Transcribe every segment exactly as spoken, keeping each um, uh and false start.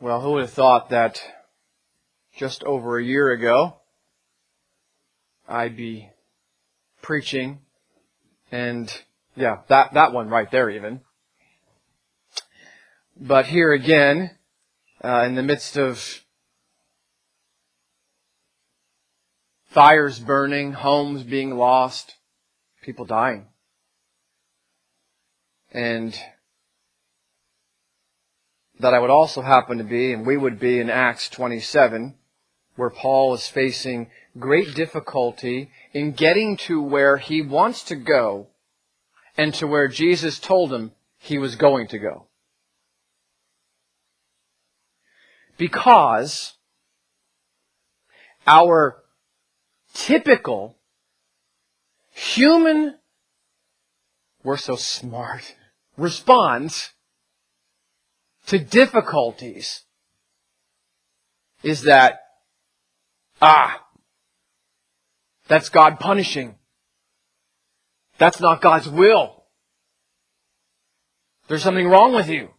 Well, who would have thought that just over a year ago I'd be preaching, and yeah, that, that one right there even. But here again, uh, in the midst of fires burning, homes being lost, people dying. And that I would also happen to be, and we would be in Acts twenty-seven, where Paul is facing great difficulty in getting to where he wants to go and to where Jesus told him he was going to go. Because our typical human, we're so smart, response to difficulties is that, ah, that's God punishing. That's not God's will. There's something wrong with you.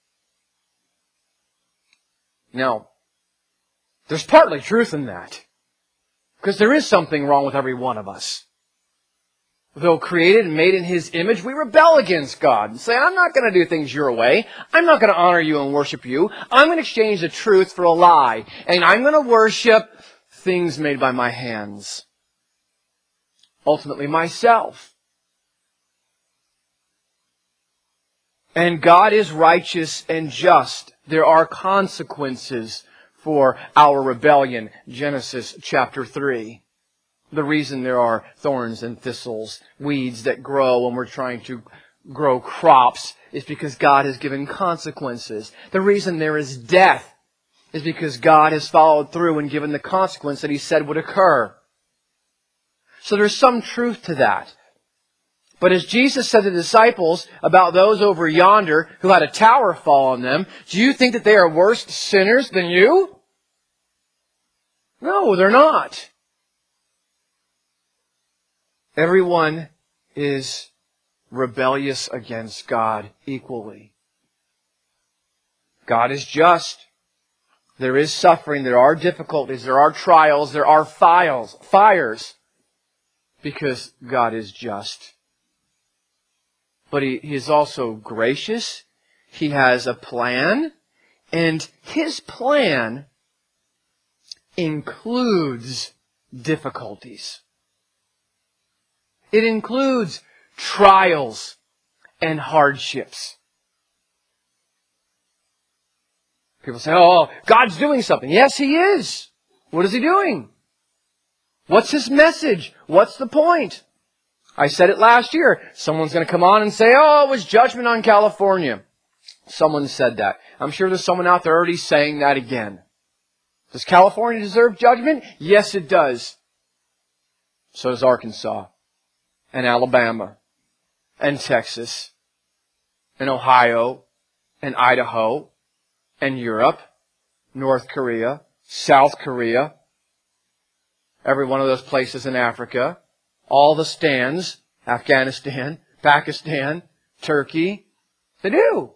Now, there's partly truth in that. Because there is something wrong with every one of us. Though created and made in His image, we rebel against God and say, I'm not going to do things your way. I'm not going to honor you and worship you. I'm going to exchange the truth for a lie. And I'm going to worship things made by my hands. Ultimately, myself. And God is righteous and just. There are consequences for our rebellion. Genesis chapter three. The reason there are thorns and thistles, weeds that grow when we're trying to grow crops, is because God has given consequences. The reason there is death is because God has followed through and given the consequence that He said would occur. So there's some truth to that. But as Jesus said to the disciples about those over yonder who had a tower fall on them, do you think that they are worse sinners than you? No, they're not. Everyone is rebellious against God equally. God is just. There is suffering, there are difficulties, there are trials, there are files, fires, because God is just. But He, he is also gracious. He has a plan, and His plan includes difficulties. It includes trials and hardships. People say, oh, God's doing something. Yes, He is. What is He doing? What's His message? What's the point? I said it last year. Someone's going to come on and say, oh, it was judgment on California. Someone said that. I'm sure there's someone out there already saying that again. Does California deserve judgment? Yes, it does. So does Arkansas. And Alabama, and Texas, and Ohio, and Idaho, and Europe, North Korea, South Korea, every one of those places in Africa, all the stands, Afghanistan, Pakistan, Turkey, they do.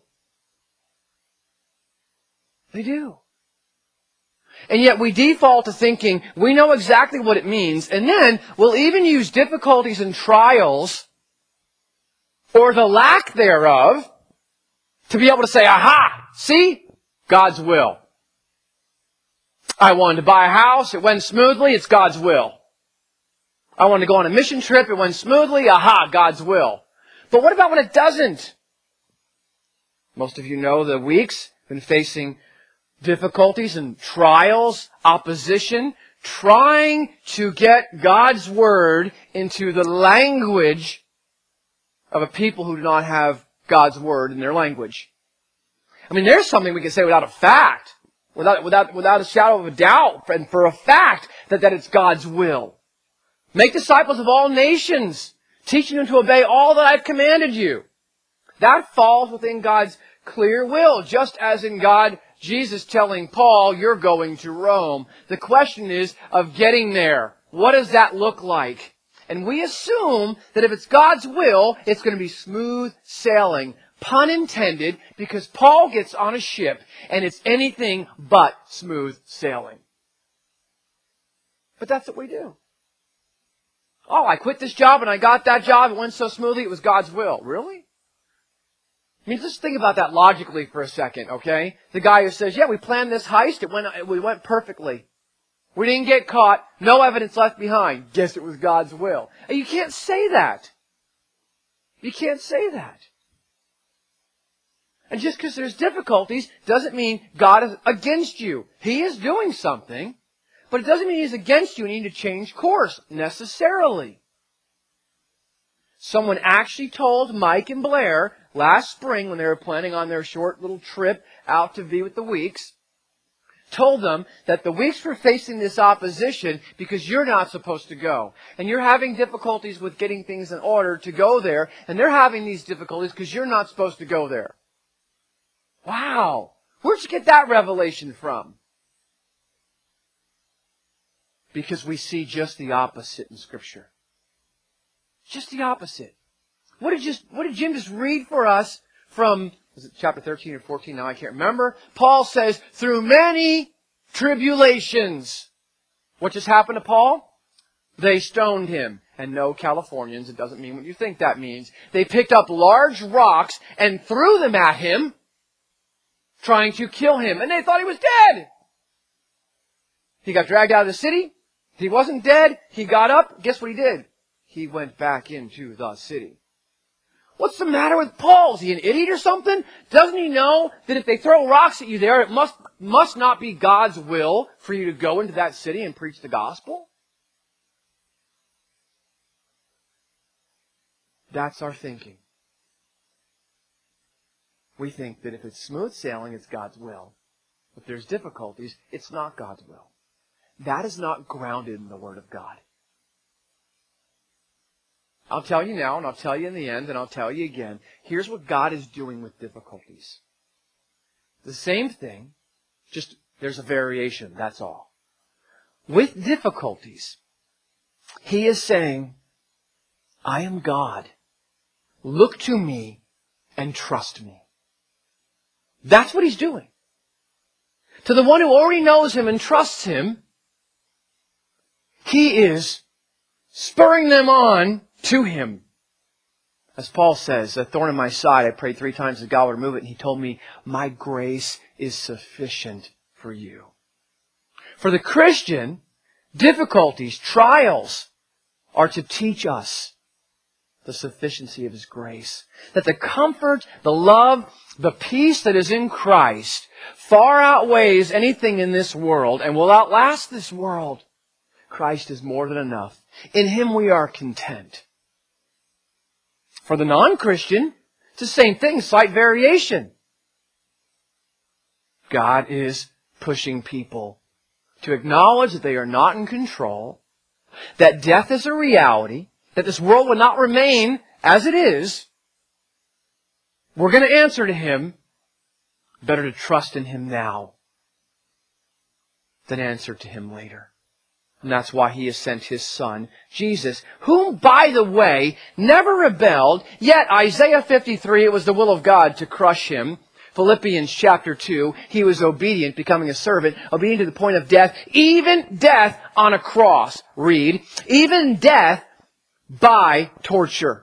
They do. And yet we default to thinking we know exactly what it means, and then we'll even use difficulties and trials, or the lack thereof, to be able to say, aha, see? God's will. I wanted to buy a house, it went smoothly, it's God's will. I wanted to go on a mission trip, it went smoothly, aha, God's will. But what about when it doesn't? Most of you know the weeks been facing difficulties and trials, opposition, trying to get God's Word into the language of a people who do not have God's Word in their language. I mean, there's something we can say without a fact, without, without, without a shadow of a doubt, and for a fact that, that it's God's will. Make disciples of all nations, teaching them to obey all that I've commanded you. That falls within God's clear will, just as in God, Jesus telling Paul, you're going to Rome. The question is of getting there. What does that look like? And we assume that if it's God's will, it's going to be smooth sailing, Pun intended, because Paul gets on a ship and it's anything but smooth sailing. But that's what we do. Oh, I quit this job and I got that job. It went so smoothly. It was God's will. Really? I mean, just think about that logically for a second, okay? The guy who says, yeah, we planned this heist. It went, it went perfectly. We didn't get caught. No evidence left behind. Guess it was God's will. And you can't say that. You can't say that. And just because there's difficulties doesn't mean God is against you. He is doing something, but it doesn't mean He's against you and you need to change course necessarily. Someone actually told Mike and Blair last spring when they were planning on their short little trip out to be with the Weeks, told them that the Weeks were facing this opposition because you're not supposed to go. And you're having difficulties with getting things in order to go there, and they're having these difficulties because you're not supposed to go there. Wow! Where'd you get that revelation from? Because we see just the opposite in Scripture. Just the opposite. What did just what did Jim just read for us from, was it chapter thirteen or fourteen? Now I can't remember. Paul says, through many tribulations. What just happened to Paul? They stoned him. And no, Californians, it doesn't mean what you think that means. They picked up large rocks and threw them at him, trying to kill him. And they thought he was dead. He got dragged out of the city. He wasn't dead. He got up. Guess what he did? He went back into the city. What's the matter with Paul? Is he an idiot or something? Doesn't he know that if they throw rocks at you there, it must, must not be God's will for you to go into that city and preach the gospel? That's our thinking. We think that if it's smooth sailing, it's God's will. If there's difficulties, it's not God's will. That is not grounded in the Word of God. I'll tell you now, and I'll tell you in the end, and I'll tell you again. Here's what God is doing with difficulties. The same thing, just there's a variation, that's all. With difficulties, He is saying, I am God. Look to me and trust me. That's what He's doing. To the one who already knows Him and trusts Him, He is spurring them on to Him. As Paul says, a thorn in my side, I prayed three times that God would remove it, and He told me, my grace is sufficient for you. For the Christian, difficulties, trials are to teach us the sufficiency of His grace. That the comfort, the love, the peace that is in Christ far outweighs anything in this world and will outlast this world. Christ is more than enough. In Him we are content. For the non-Christian, it's the same thing, slight variation. God is pushing people to acknowledge that they are not in control, that death is a reality, that this world will not remain as it is. We're going to answer to Him. Better to trust in Him now than answer to Him later. And that's why He has sent His Son, Jesus, whom, by the way, never rebelled, yet Isaiah fifty-three, it was the will of God to crush Him. Philippians chapter two, He was obedient, becoming a servant, obedient to the point of death, even death on a cross. Read, even death by torture.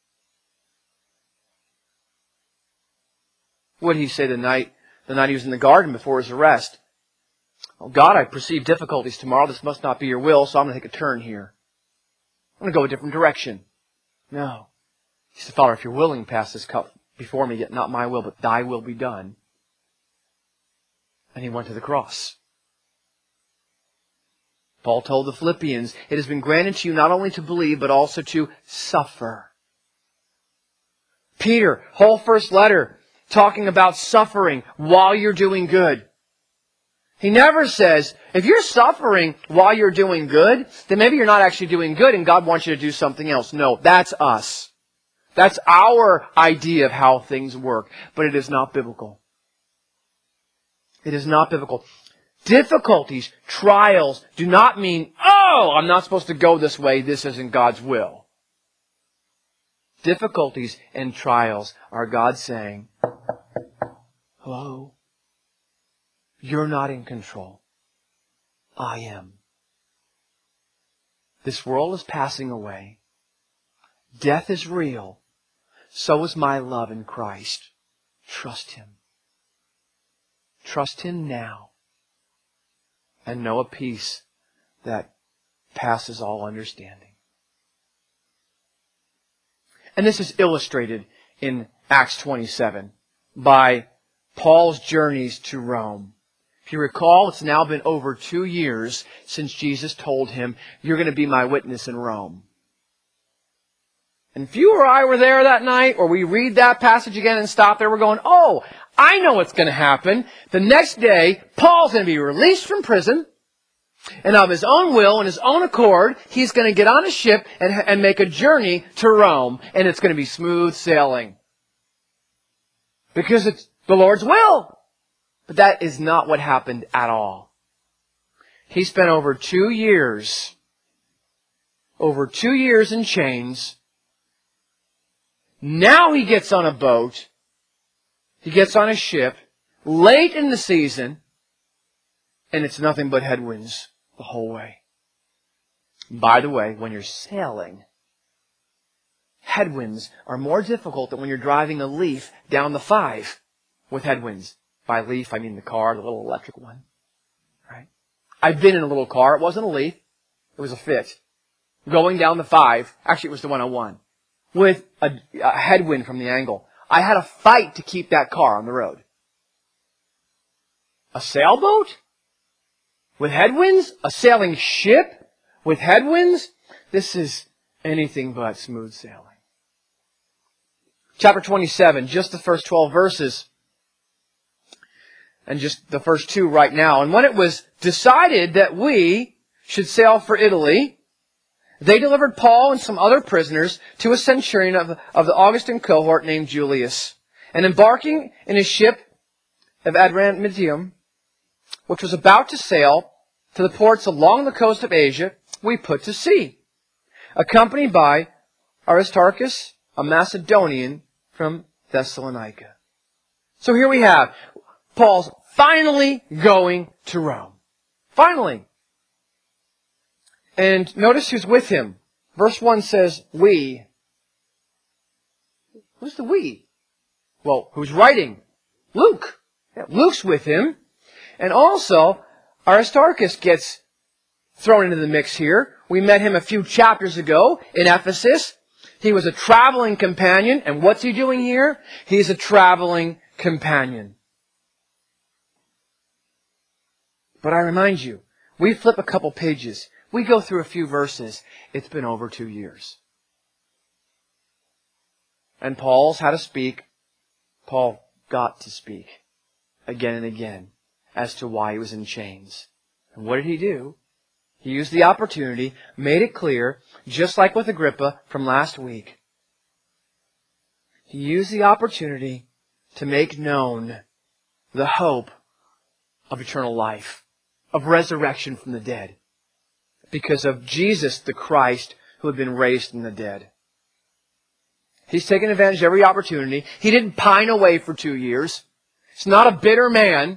What did He say the night, the night He was in the garden before His arrest? Oh God, I perceive difficulties tomorrow. This must not be your will, so I'm going to take a turn here. I'm going to go a different direction. No. He said, Father, if you're willing, pass this cup before me, yet not my will, but thy will be done. And He went to the cross. Paul told the Philippians, it has been granted to you not only to believe, but also to suffer. Peter, whole first letter, talking about suffering while you're doing good. He never says, if you're suffering while you're doing good, then maybe you're not actually doing good and God wants you to do something else. No, that's us. That's our idea of how things work. But it is not biblical. It is not biblical. Difficulties, trials, do not mean, oh, I'm not supposed to go this way. This isn't God's will. difficulties and trials are God saying, hello, you're not in control. I am. This world is passing away. Death is real. So is my love in Christ. Trust Him. Trust Him now. And know a peace that passes all understanding. And this is illustrated in Acts twenty-seven by Paul's journeys to Rome. If you recall, it's now been over two years since Jesus told him, you're going to be my witness in Rome. And if you or I were there that night, or we read that passage again and stop there, we're going, oh, I know what's going to happen. The next day, Paul's going to be released from prison, and of his own will and his own accord, he's going to get on a ship and, and make a journey to Rome, and it's going to be smooth sailing. Because it's the Lord's will. But that is not what happened at all. He spent over two years, over two years in chains. Now he gets on a boat. He gets on a ship late in the season, and it's nothing but headwinds the whole way. By the way, when you're sailing, headwinds are more difficult than when you're driving a Leaf down the five with headwinds. By Leaf, I mean the car, the little electric one. Right? I've been in a little car. It wasn't a Leaf. It was a Fit. Going down the five. Actually, it was the one oh one. With a, a headwind from the angle. I had a fight to keep that car on the road. A sailboat? With headwinds? A sailing ship? With headwinds? This is anything but smooth sailing. Chapter twenty-seven, just the first twelve verses. And just the first two right now. And when it was decided that we should sail for Italy, they delivered Paul and some other prisoners to a centurion of, of the Augustan cohort named Julius. And embarking in his ship of Adramyttium, which was about to sail to the ports along the coast of Asia, we put to sea, accompanied by Aristarchus, a Macedonian from Thessalonica. So here we have Paul's finally going to Rome. Finally. And notice who's with him. Verse one says, we. Who's the we? Well, who's writing? Luke. Yeah, Luke's with him. And also, Aristarchus gets thrown into the mix here. We met him a few chapters ago in Ephesus. He was a traveling companion. And what's he doing here? He's a traveling companion. But I remind you, we flip a couple pages. We go through a few verses. It's been over two years. And Paul's had to speak. Paul got to speak again and again as to why he was in chains. And what did he do? He used the opportunity, made it clear, just like with Agrippa from last week. He used the opportunity to make known the hope of eternal life, of resurrection from the dead, because of Jesus the Christ who had been raised from the dead. He's taken advantage of every opportunity. He didn't pine away for two years. He's not a bitter man.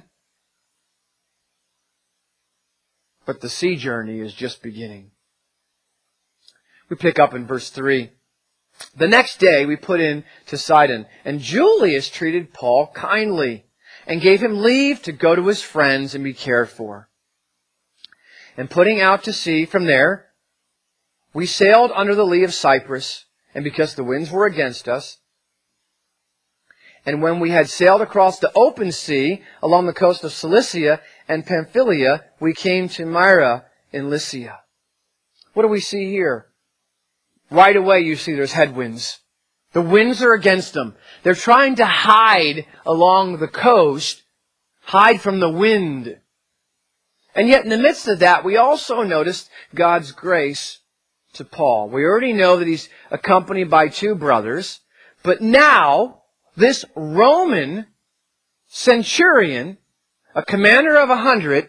But the sea journey is just beginning. We pick up in verse three. The next day we put in to Sidon, and Julius treated Paul kindly and gave him leave to go to his friends and be cared for. And putting out to sea from there, we sailed under the lee of Cyprus, and because the winds were against us, and when we had sailed across the open sea along the coast of Cilicia and Pamphylia, we came to Myra in Lycia. What do we see here? Right away you see there's headwinds. The winds are against them. They're trying to hide along the coast, hide from the wind. And yet in the midst of that, we also noticed God's grace to Paul. We already know that he's accompanied by two brothers, but now this Roman centurion, a commander of a hundred,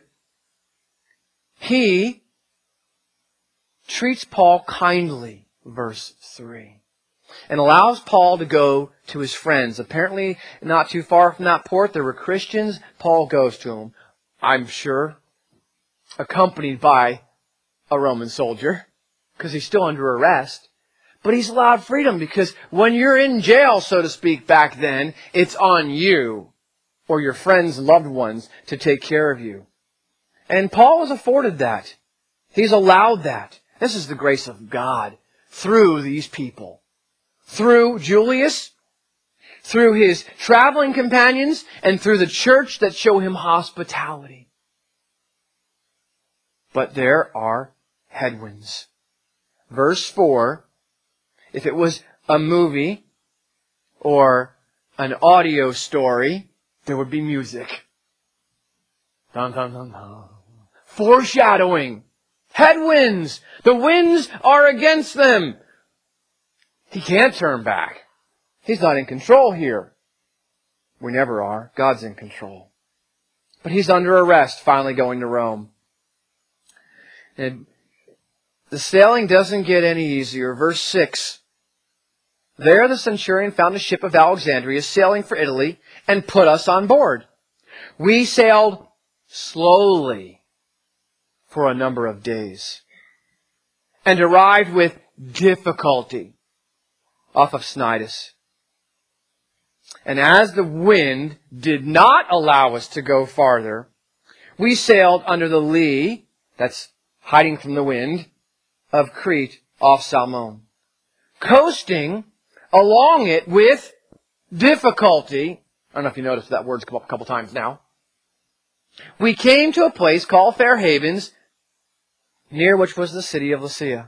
he treats Paul kindly, verse three. and allows Paul to go to his friends. Apparently, not too far from that port, there were Christians. Paul goes to them, I'm sure, accompanied by a Roman soldier, because he's still under arrest. But he's allowed freedom, because when you're in jail, so to speak, back then, it's on you or your friends and loved ones to take care of you. And Paul was afforded that. He's allowed that. This is the grace of God through these people. Through Julius, through his traveling companions, and through the church that show him hospitality. But there are headwinds. Verse four, if it was a movie or an audio story, there would be music. Dun, dun, dun, dun. Foreshadowing. Headwinds. The winds are against them. He can't turn back. He's not in control here. We never are. God's in control. But he's under arrest, finally going to Rome. And the sailing doesn't get any easier. Verse six. There the centurion found a ship of Alexandria sailing for Italy and put us on board. We sailed slowly for a number of days and arrived with difficulty off of Cnidus. And as the wind did not allow us to go farther, we sailed under the lee, that's hiding from the wind, of Crete off Salmone, coasting along it with difficulty. I don't know if you noticed that word's come up a couple times now. We came to a place called Fair Havens, near which was the city of Lasea.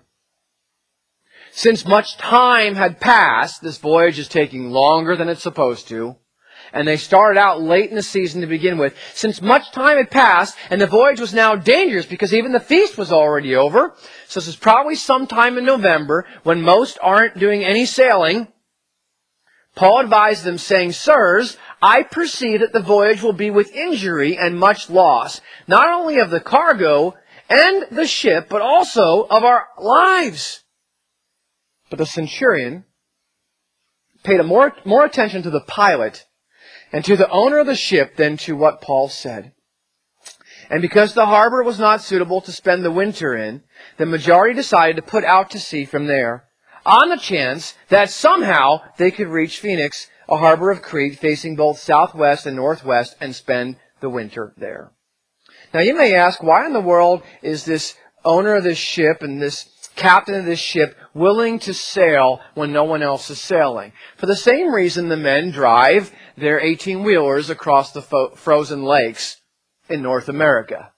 Since much time had passed, this voyage is taking longer than it's supposed to, and they started out late in the season to begin with. Since much time had passed, and the voyage was now dangerous because even the feast was already over, so this is probably sometime in November when most aren't doing any sailing, Paul advised them, saying, Sirs, I perceive that the voyage will be with injury and much loss, not only of the cargo and the ship, but also of our lives. But the centurion paid a more, more attention to the pilot and to the owner of the ship than to what Paul said. And because the harbor was not suitable to spend the winter in, the majority decided to put out to sea from there, on the chance that somehow they could reach Phoenix, a harbor of Crete facing both southwest and northwest, and spend the winter there. Now you may ask, why in the world is this owner of this ship and this captain of this ship willing to sail when no one else is sailing? For the same reason the men drive their eighteen-wheelers across the fo- frozen lakes in North America.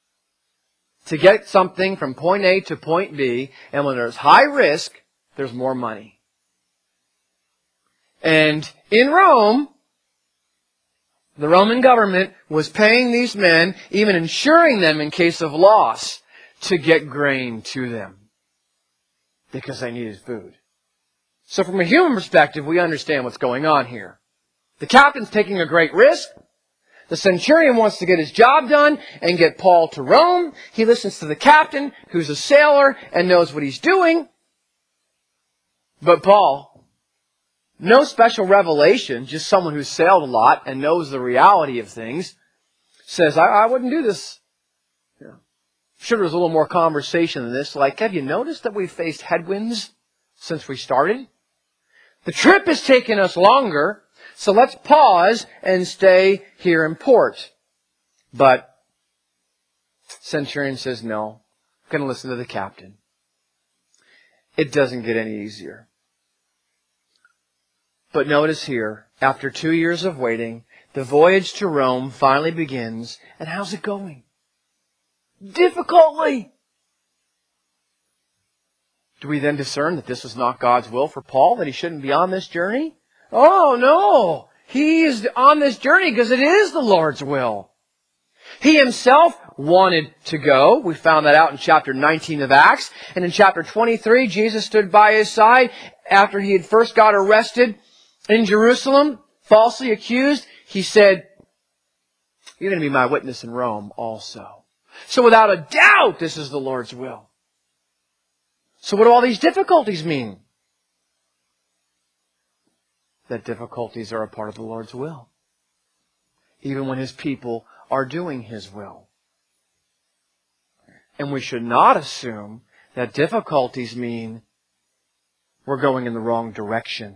To get something from point A to point B, and when there's high risk, there's more money. And in Rome, the Roman government was paying these men, even insuring them in case of loss, to get grain to them, because they needed food. So from a human perspective, we understand what's going on here. The captain's taking a great risk. The centurion wants to get his job done and get Paul to Rome. He listens to the captain, who's a sailor and knows what he's doing. But Paul, no special revelation, just someone who's sailed a lot and knows the reality of things, says, I, I wouldn't do this. Yeah. Sure, there was a little more conversation than this. Like, have you noticed that we've faced headwinds since we started? The trip has taken us longer, so let's pause and stay here in port. But centurion says, no, I'm going to listen to the captain. It doesn't get any easier. But notice here, after two years of waiting, the voyage to Rome finally begins. And how's it going? Difficultly. Do we then discern that this was not God's will for Paul, that he shouldn't be on this journey? Oh, no. He is on this journey because it is the Lord's will. He himself wanted to go. We found that out in chapter nineteen of Acts. And in chapter twenty-three, Jesus stood by his side after he had first got arrested in Jerusalem, falsely accused. He said, you're going to be my witness in Rome also. So without a doubt, this is the Lord's will. So what do all these difficulties mean? that difficulties are a part of the Lord's will, even when His people are doing His will. And we should not assume that difficulties mean we're going in the wrong direction,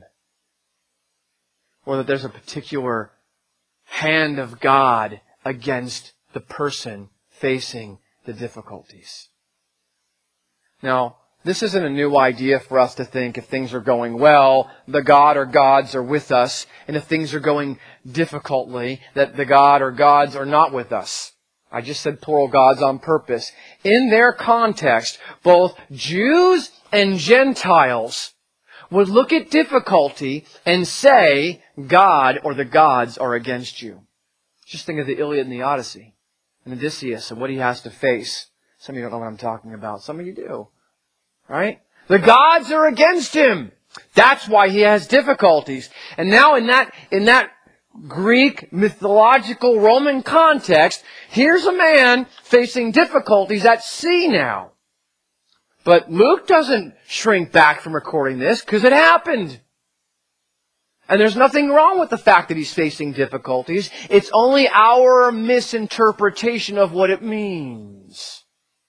or that there's a particular hand of God against the person facing the difficulties. Now, this isn't a new idea for us to think if things are going well, the God or gods are with us, and if things are going difficultly, that the God or gods are not with us. I just said plural gods on purpose. In their context, both Jews and Gentiles would look at difficulty and say, God or the gods are against you. Just think of the Iliad and the Odyssey, and Odysseus and what he has to face. Some of you don't know what I'm talking about. Some of you do. Right? The gods are against him. That's why he has difficulties. And now in that, in that Greek mythological Roman context, here's a man facing difficulties at sea now. But Luke doesn't shrink back from recording this because it happened. And there's nothing wrong with the fact that he's facing difficulties. It's only our misinterpretation of what it means.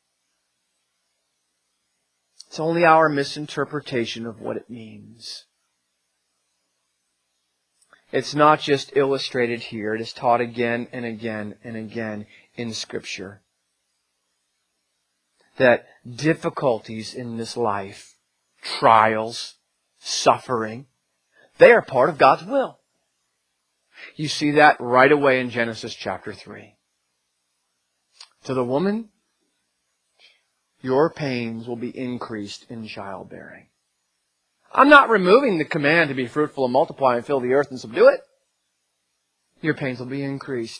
It's only our misinterpretation of what it means. It's not just illustrated here. It is taught again and again and again in Scripture. That difficulties in this life, trials, suffering, they are part of God's will. You see that right away in Genesis chapter three. To the woman, your pains will be increased in childbearing. I'm not removing the command to be fruitful and multiply and fill the earth and subdue it. Your pains will be increased.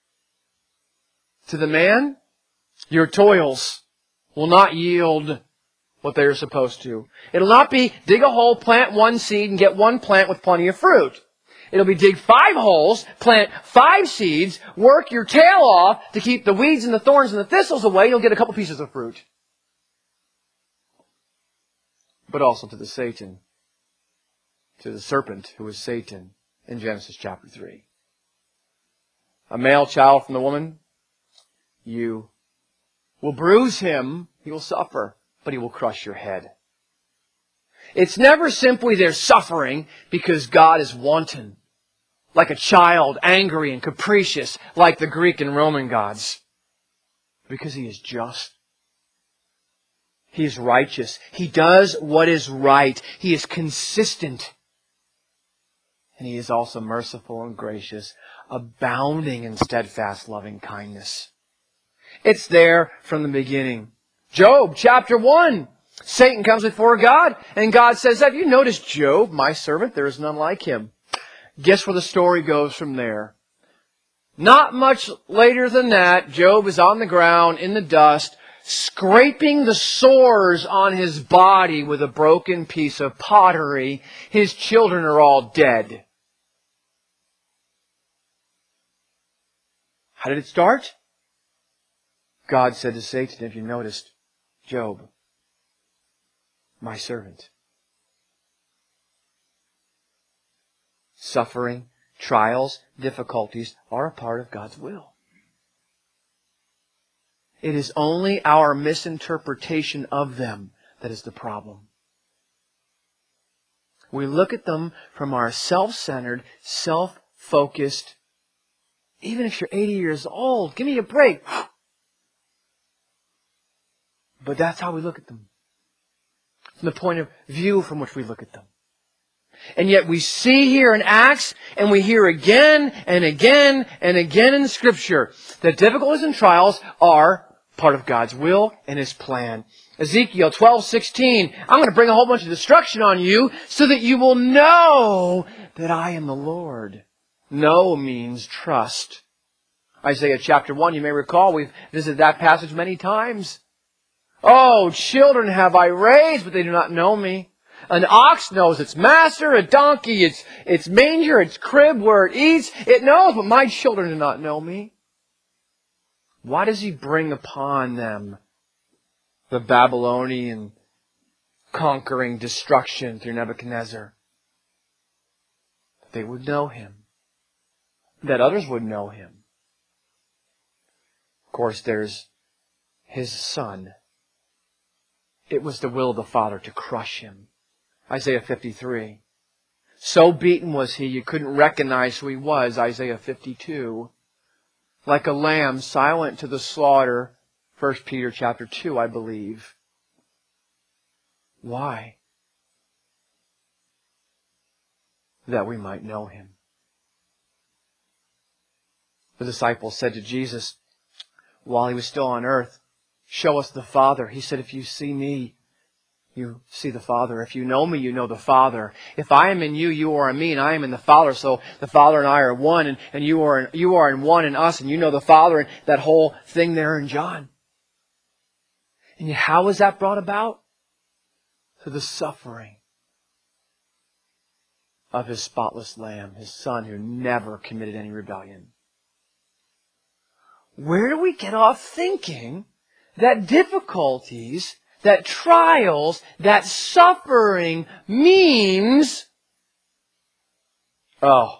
To the man, your toils will not yield what they are supposed to. It'll not be dig a hole, plant one seed, and get one plant with plenty of fruit. It'll be dig five holes, plant five seeds, work your tail off to keep the weeds and the thorns and the thistles away, and you'll get a couple pieces of fruit. But also to the Satan, to the serpent who is Satan in Genesis chapter three. A male child from the woman, you will bruise him, he will suffer, but he will crush your head. It's never simply there's suffering because God is wanton, like a child, angry and capricious, like the Greek and Roman gods. Because He is just. He is righteous. He does what is right. He is consistent. And He is also merciful and gracious, abounding in steadfast loving kindness. It's there from the beginning. Job chapter one. Satan comes before God, and God says, have you noticed Job, my servant? There is none like him. Guess where the story goes from there? Not much later than that, Job is on the ground in the dust, scraping the sores on his body with a broken piece of pottery. His children are all dead. How did it start? God said to Satan, have you noticed, Job, my servant? Suffering, trials, difficulties are a part of God's will. It is only our misinterpretation of them that is the problem. We look at them from our self-centered, self-focused, even if you're eighty years old, give me a break. But that's how we look at them. From the point of view from which we look at them. And yet we see here in Acts, and we hear again and again and again in Scripture, that difficulties and trials are part of God's will and His plan. Ezekiel twelve sixteen, I'm going to bring a whole bunch of destruction on you so that you will know that I am the Lord. Know means trust. Isaiah chapter one, you may recall, we've visited that passage many times. Oh, children have I raised, but they do not know me. An ox knows its master, a donkey its, its manger, its crib where it eats. It knows, but my children do not know me. Why does He bring upon them the Babylonian conquering destruction through Nebuchadnezzar? they would know Him, that others would know Him. Of course, there's His Son. It was the will of the Father to crush Him. Isaiah fifty-three. So beaten was He, you couldn't recognize who He was. Isaiah fifty-two. Like a lamb silent to the slaughter. First Peter chapter two, I believe. Why? That we might know Him. The disciples said to Jesus, while He was still on earth, show us the Father. He said, if you see me, you see the Father. If you know me, you know the Father. If I am in you, you are in me, and I am in the Father. So the Father and I are one, and, and you are you are in one in us, and you know the Father, and that whole thing there in John. And how is that brought about? Through the suffering of His spotless Lamb, His Son who never committed any rebellion. Where do we get off thinking that difficulties, that trials, that suffering means, oh,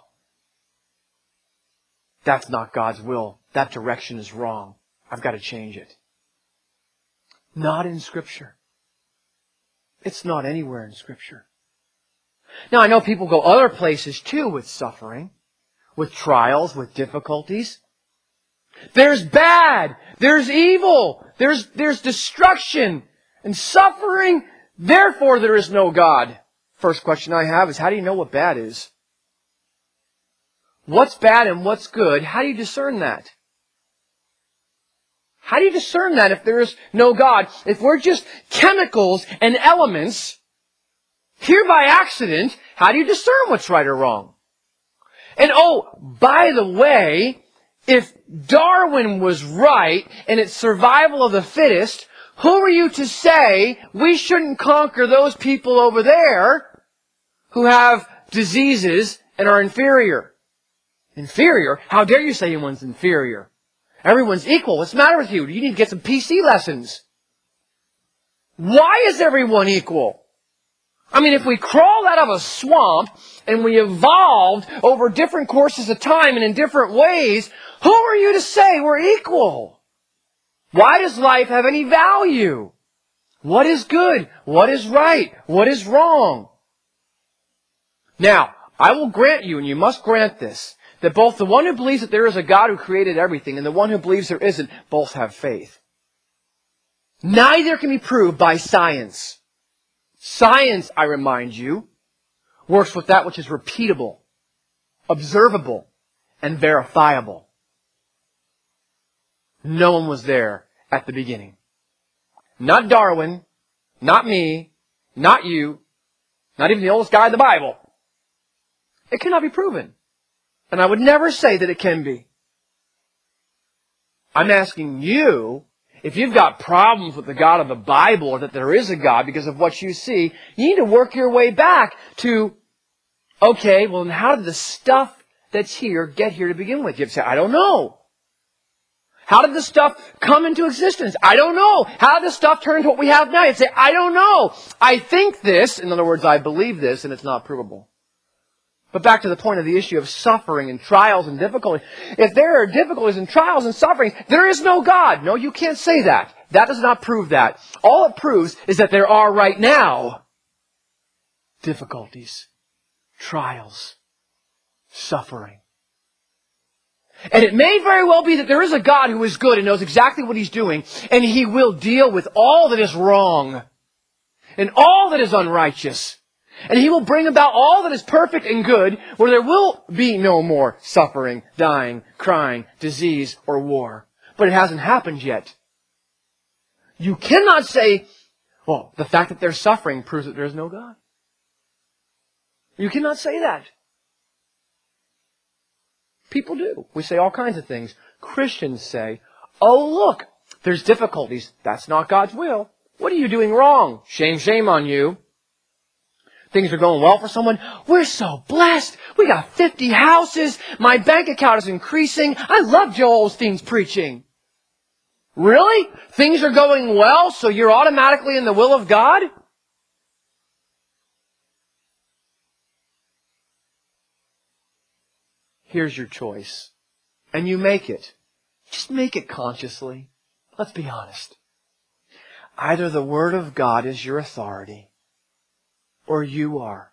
that's not God's will. That direction is wrong. I've got to change it. Not in Scripture. It's not anywhere in Scripture. Now, I know people go other places too with suffering, with trials, with difficulties. There's bad. There's evil. There's, there's destruction and suffering. Therefore, there is no God. First question I have is, how do you know what bad is? What's bad and what's good? How do you discern that? How do you discern that if there is no God? If we're just chemicals and elements here by accident, how do you discern what's right or wrong? And oh, by the way, if Darwin was right and it's survival of the fittest, who are you to say we shouldn't conquer those people over there who have diseases and are inferior? Inferior? How dare you say anyone's inferior? Everyone's equal. What's the matter with you? You need to get some P C lessons. Why is everyone equal? I mean, if we crawled out of a swamp and we evolved over different courses of time and in different ways, who are you to say we're equal? Why does life have any value? What is good? What is right? What is wrong? Now, I will grant you, and you must grant this, that both the one who believes that there is a God who created everything and the one who believes there isn't, both have faith. Neither can be proved by science. Science, I remind you, works with that which is repeatable, observable, and verifiable. No one was there at the beginning. Not Darwin, not me, not you, not even the oldest guy in the Bible. It cannot be proven. And I would never say that it can be. I'm asking you, if you've got problems with the God of the Bible or that there is a God because of what you see, you need to work your way back to, okay, well then how did the stuff that's here get here to begin with? You have to say, I don't know. How did the stuff come into existence? I don't know. How did the stuff turn into what we have now? You'd say, I don't know. I think this, in other words, I believe this, and it's not provable. But back to the point of the issue of suffering and trials and difficulty. If there are difficulties and trials and suffering, there is no God. No, you can't say that. That does not prove that. All it proves is that there are right now difficulties, trials, suffering. And it may very well be that there is a God who is good and knows exactly what He's doing, and He will deal with all that is wrong and all that is unrighteous. And He will bring about all that is perfect and good, where there will be no more suffering, dying, crying, disease, or war. But it hasn't happened yet. You cannot say, well, the fact that there's suffering proves that there is no God. You cannot say that. People do. We say all kinds of things. Christians say, oh, look, there's difficulties. That's not God's will. What are you doing wrong? Shame, shame on you. Things are going well for someone. We're so blessed. We got fifty houses. My bank account is increasing. I love Joel Osteen's preaching. Really? Things are going well, so you're automatically in the will of God? here's your choice. And you make it. Just make it consciously. Let's be honest. Either the Word of God is your authority, or you are.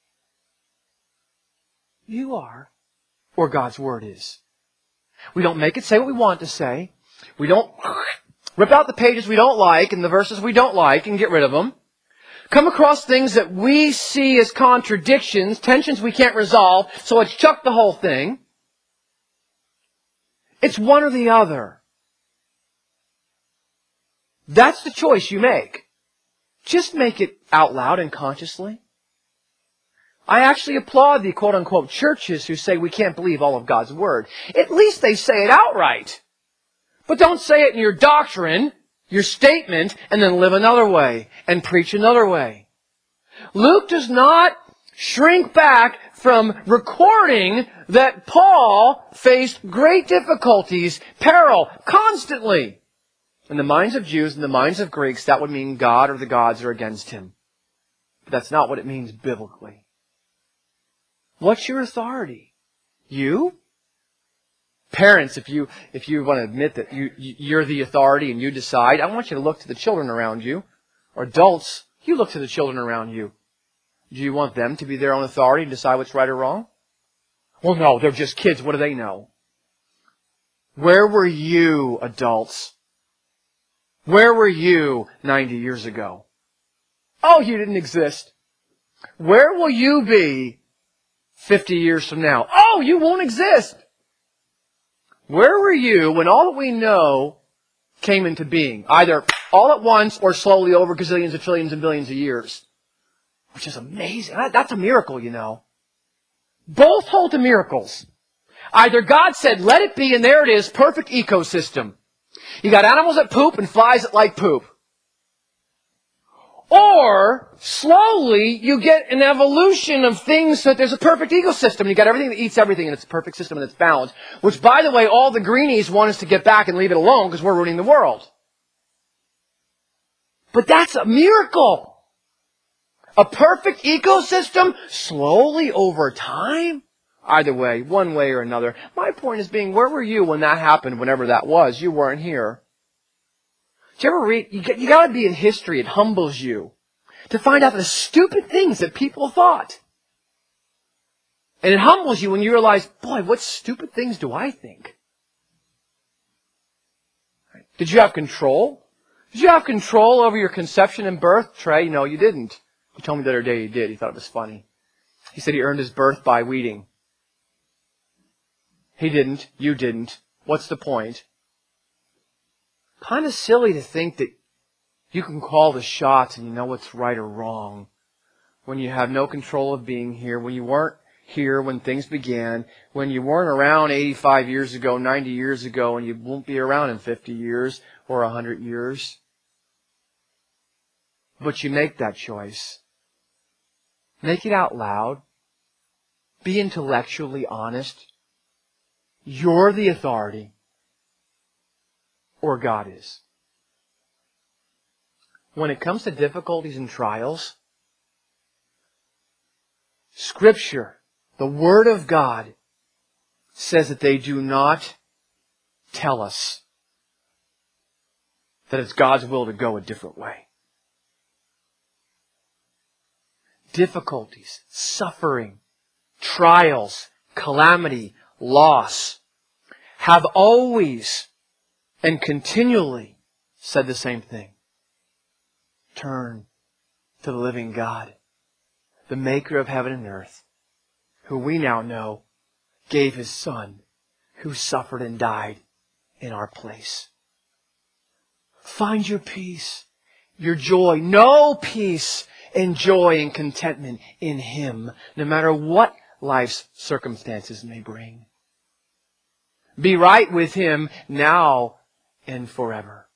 You are. Or God's Word is. We don't make it say what we want to say. We don't rip out the pages we don't like and the verses we don't like and get rid of them. Come across things that we see as contradictions, tensions we can't resolve, so let's chuck the whole thing. It's one or the other. That's the choice you make. Just make it out loud and consciously. I actually applaud the quote-unquote churches who say we can't believe all of God's Word. At least they say it outright. But don't say it in your doctrine, your statement, and then live another way and preach another way. Luke does not shrink back from recording that Paul faced great difficulties, peril, constantly. In the minds of Jews and the minds of Greeks, that would mean God or the gods are against him. But that's not what it means biblically. What's your authority? You? Parents, if you if you want to admit that you, you're the authority and you decide, I want you to look to the children around you. Or adults, you look to the children around you. Do you want them to be their own authority and decide what's right or wrong? Well, no, they're just kids. What do they know? Where were you, adults? Where were you ninety years ago? Oh, you didn't exist. Where will you be fifty years from now? Oh, you won't exist. Where were you when all that we know came into being? Either all at once or slowly over gazillions of trillions and billions of years. Which is amazing. That's a miracle, you know. Both hold to miracles. Either God said, let it be, and there it is, perfect ecosystem. You got animals that poop and flies that like poop. Or, slowly, you get an evolution of things so that there's a perfect ecosystem. You got everything that eats everything, and it's a perfect system and it's balanced. Which, by the way, all the greenies want us to get back and leave it alone because we're ruining the world. But that's a miracle. A perfect ecosystem, slowly over time. Either way, one way or another. My point is being, where were you when that happened, whenever that was? You weren't here. Did you ever read, you, you gotta be in history, it humbles you. To find out the stupid things that people thought. And it humbles you when you realize, boy, what stupid things do I think? Did you have control? Did you have control over your conception and birth? Trey, no, you didn't. He told me the other day he did. He thought it was funny. He said he earned his birth by weeding. He didn't. You didn't. What's the point? Kind of silly to think that you can call the shots and you know what's right or wrong when you have no control of being here, when you weren't here when things began, when you weren't around eighty-five years ago, ninety years ago, and you won't be around in fifty years or one hundred years. But you make that choice. Make it out loud. Be intellectually honest. You're the authority. Or God is. When it comes to difficulties and trials, Scripture, the Word of God, says that they do not tell us that it's God's will to go a different way. Difficulties, suffering, trials, calamity, loss have always and continually said the same thing. Turn to the living God, the maker of heaven and earth, who we now know gave His Son, who suffered and died in our place. Find your peace, your joy. No peace and joy and contentment in Him, no matter what life's circumstances may bring. Be right with Him now and forever.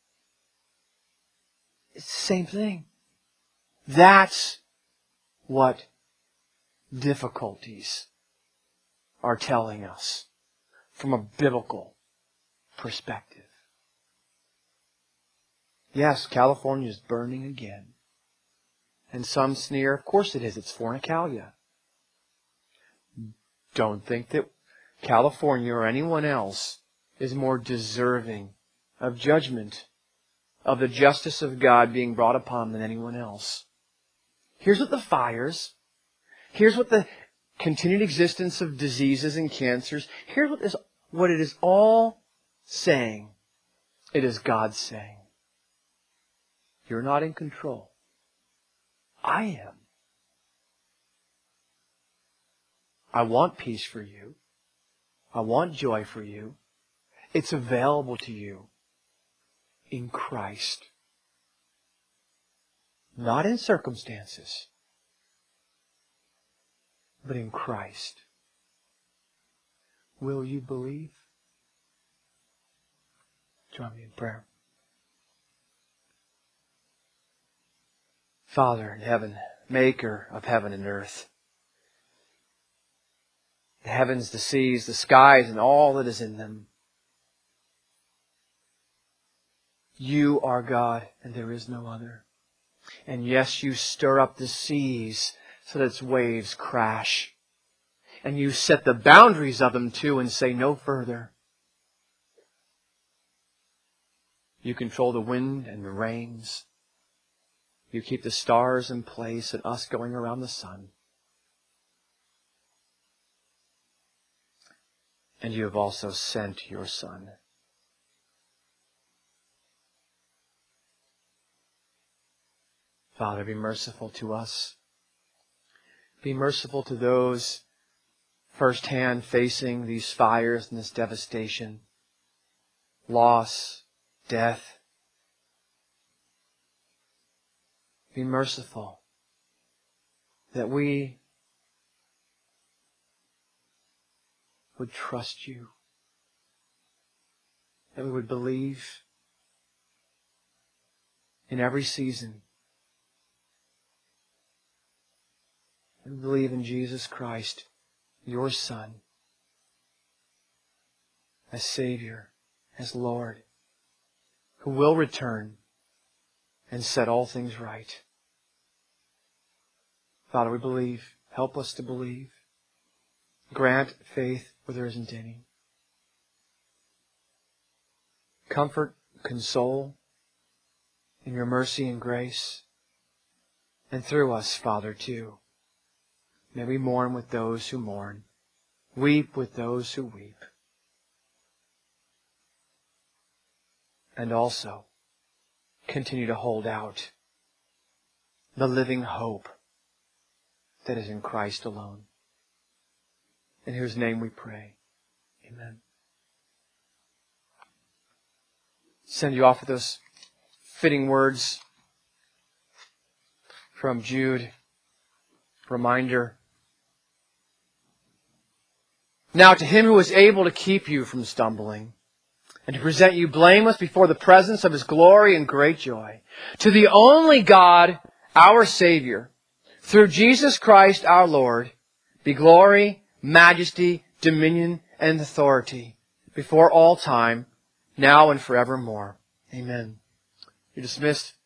It's the same thing. That's what difficulties are telling us from a biblical perspective. Yes, California is burning again. And some sneer, of course it is, it's fornicalia. Don't think that California or anyone else is more deserving of judgment, of the justice of God being brought upon than anyone else. Here's what the fires, here's what the continued existence of diseases and cancers, here's what, is, what it is all saying. It is God saying, you're not in control. I am. I want peace for you. I want joy for you. It's available to you in Christ. Not in circumstances, but in Christ. Will you believe? Join me in prayer. Father in heaven, maker of heaven and earth, the heavens, the seas, the skies, and all that is in them. You are God, and there is no other. And yes, you stir up the seas so that its waves crash. And you set the boundaries of them too and say no further. You control the wind and the rains. You keep the stars in place and us going around the sun. And you have also sent your Son. Father, be merciful to us. Be merciful to those firsthand facing these fires and this devastation, loss, death. Be merciful that we would trust you, that we would believe in every season. We believe in Jesus Christ, your Son, as Savior, as Lord, who will return and set all things right. Father, we believe. Help us to believe. Grant faith where there isn't any. Comfort, console in your mercy and grace. And through us, Father, too. May we mourn with those who mourn. Weep with those who weep. And also continue to hold out the living hope that is in Christ alone. In whose name we pray. Amen. Send you off with those fitting words from Jude. Reminder. Now to Him who is able to keep you from stumbling and to present you blameless before the presence of His glory and great joy, to the only God, our Savior, through Jesus Christ our Lord, be glory, majesty, dominion, and authority before all time, now and forevermore. Amen. You're dismissed.